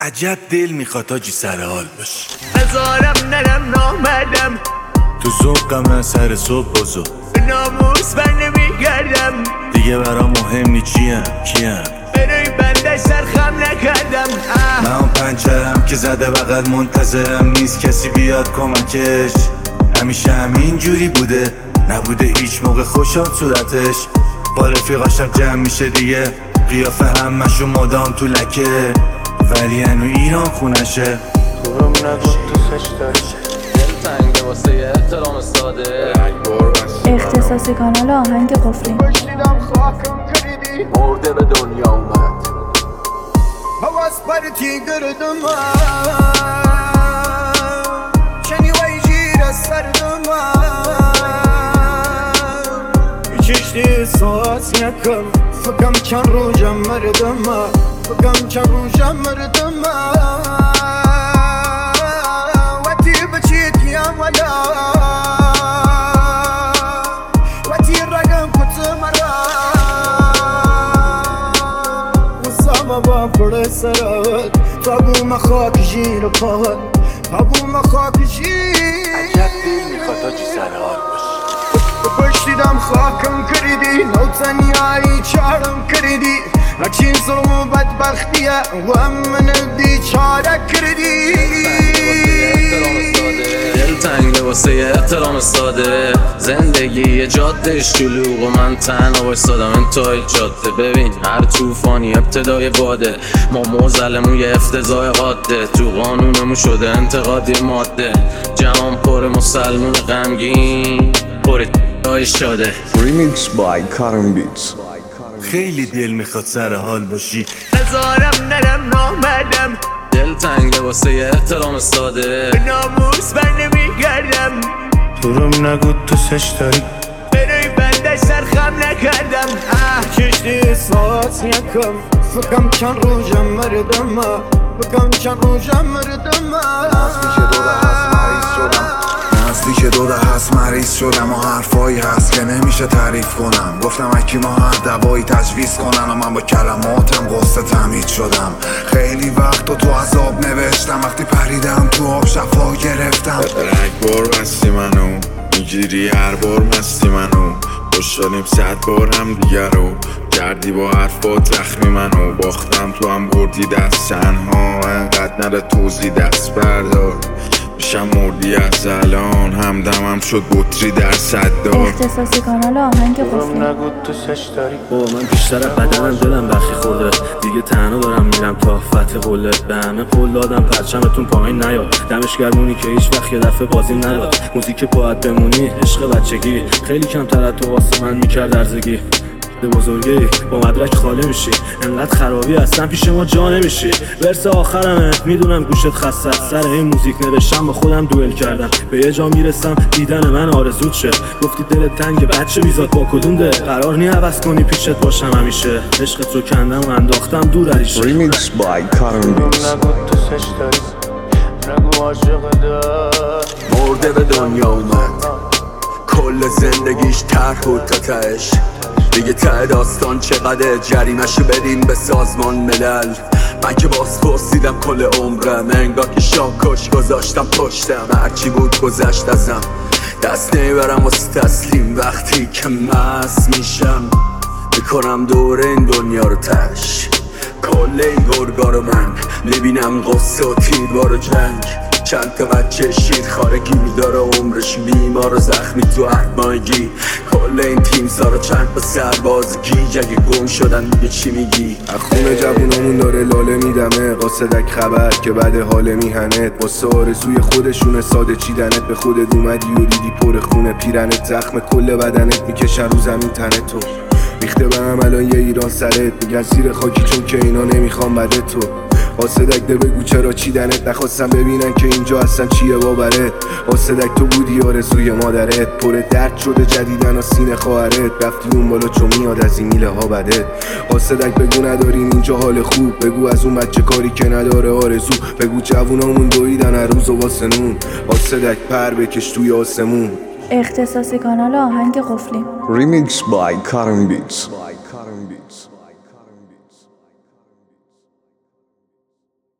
عجب دل میخواد حاجی سر حال باش. نزارم نرم نامدم تو ذوقم من سر صبح بازو ناموس بر نمیگردم دیگه برام مهم نی کیم برای بنده سرخم نکردم. من اون پنچرم که زده بغل منتظرم نیست کسی بیاد کمکش. همیشه همین جوری بوده نبوده هیچ موقع خوشم صورتش. با رفیقاشم جمع میشه دیگه قیافه همشون مدام تو لکه ولی هنو ایران خونشه. تو رو نگو دوستش داری دل تنگه واسه احترام ساده اختصاصی کانال آهنگ قفلی. بشنیدم خاکم کردی مرده به دنیا اومد حواس پرتی گردم چنی وی جیر سردم چشتی احساس نکم فکم چند روزم مردم فکم چند روزم مردم وقتی بچیت یا ولا وقتی رقم کت مرا وصابه با پر سرات تابو مخاک جیر پاد تابو مخاک جیر عجب دل میخواد حاجی سر حال باش. پشتیدم خاکم کردی نو تنیایی چارم کردی هرچین ظلم و بدبختیه و من بیچاره کردی. دل تنگه واسه احترام ساده زندگی یه جاده شلوغ و من تنها وایسادم انتهای جاده. ببین هر طوفانی ابتدای باده ما موزلمون یه افتضاح قاده تو قانونمون شده انتقادی ماده. جهان پر مسلمون غمگین پر شده. Remix by Karim Beats. خیلی دل میخواد سر حال باشی. نزارم نرم نامدم دل تنگه واسه احترام ساده ناموس بر نمیگردم تو رو نگو دوستش داری برای بنده سرخم نکردم. چشتی احساس نکم فکم چند روزم مردم فکم چند روزم مردم نزدیک دوره هست مریض شدم و حرفایی هست که نمیشه تعریف کنم. گفتم اکی ما هر دوایی تجویز کنن و من با کلماتم قصه تمهید شدم. خیلی وقت تو عذاب نوشتم وقتی پریدم تو آب شفا گرفتم. رنگبار مستی منو میگیری هر بار مستی منو خوشحالیم 100 بار هم دیگر رو کردی با حرفات زخمی منو باختم تو هم بردی دست تنها انقدر نره توضیح دست بردار میشم مردی از الان همدمم شد بطری در صدار. اختصاصی کانال آهنگ تو رو قفلی. نگو دوستش داری من بیشتر از بدنم دلم برخی خورده دیگه تنها دارم میرم تا فتح قله. به همه قول دادم پرچمتون پایین نیاد دمش گرمونی که هیچ وقت یه دفعه بازی نداد. موزیک باید بمونی عشق بچگی خیلی کمتر تو واسه من میکرد ارزگی. به بزرگی با مدرک خالی میشی انقدر خرابی هستن پیش ما جا نمیشی. ورس آخرمه میدونم گوشت خسته سر این موزیک نوشتم با خودم دوئل کردم به یه جا میرسم دیدن من آرزوت شه. گفتی دلت تنگ بچه بیزاد با کدوم ده قرار نی عوض کنی پیشت باشم همیشه. عشقت رو کندم و انداختم دور عریشه. Remix by Karim Beats. نگو دوستش داری نگو عاشق دار مرده به دنیا اومد کل زندگیش طرح بود تا تهش دیگه ته داستان چقدر جریمشو بدین به سازمان ملل. من که باز پرسیدم کل عمرم انگار که شاکش گذاشتم پشتم هرچی بود گذشت ازم دست نمیبرم واسه تسلیم وقتی که مست میشم میکنم دور این دنیا رو تش. کل این گرگا رو من میبینم قصه و تیربار و جنگ چند تا بچه شیرخوارگی داره عمرش بیمار و زخمی تو احماگی. کل این تیم سارا چند تا سرباز گیج اگه گم شدن دیگه چی میگی. خونه جوونامون داره لاله میدمه قاصدک خبر که بعد حال میهنت واسه آرزوی خودشونه ساده چیدنت. به خودت اومدی و دیدی پر خونه پیرنت زخم کل بدنت میکشن رو زمین تنت تو ریخته به هم الان یه ایران سرت میگن زیر خاکی چون که اینا نمیخوام بده تو. قاصدک ده بگو چرا چیدنت نخواستم ببینن که اینجا اصلا چیه باورت. قاصدک تو بودی آرزوی مادرت پر درد شده جدیدن و سینه خواهرت رفتی اون بالا چون میاد از این میله ها بدت. قاصدک بگو نداریم اینجا حال خوب بگو از اون بچه کاری که نداره آرزو بگو جوونامون دویدن هر روز و واسه نون. قاصدک پر بکش توی آسمون. اختصاصی کانال آهنگ قفلی. Remix by Karim Beats.